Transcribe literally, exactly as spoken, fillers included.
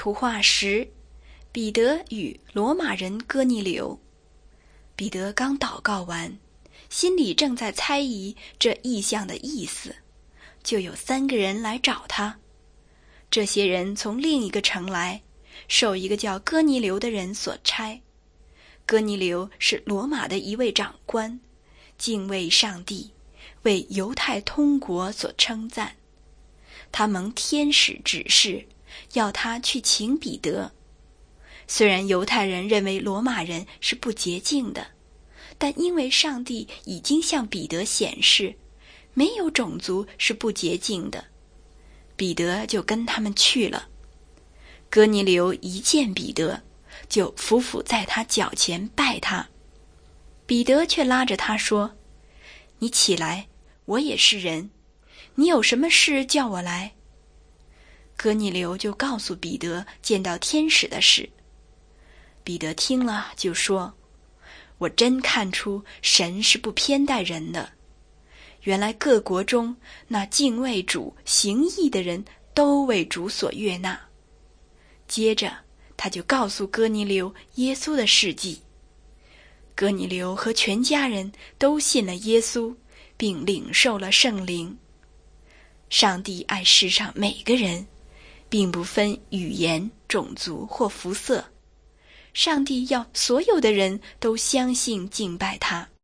图画十，彼得与罗马人哥尼流。彼得刚祷告完，心里正在猜疑这异象的意思，就有三个人来找他。这些人从另一个城来，受一个叫哥尼流的人所差。哥尼流是罗马的一位长官，敬畏上帝，为犹太通国所称赞。他蒙天使指示，要他去请彼得。虽然犹太人认为罗马人是不洁净的，但因为上帝已经向彼得显示，没有种族是不洁净的，彼得就跟他们去了。哥尼流一见彼得，就俯伏在他脚前拜他。彼得却拉着他说：“你起来，我也是人，你有什么事叫我来？”哥尼流就告诉彼得见到天使的事。彼得听了就说：“我真看出神是不偏待人的。原来各国中那敬畏主行义的人都为主所悦纳。”接着他就告诉哥尼流耶稣的事迹。哥尼流和全家人都信了耶稣，并领受了圣灵。上帝爱世上每个人，并不分语言、种族或肤色。上帝要所有的人都相信敬拜他。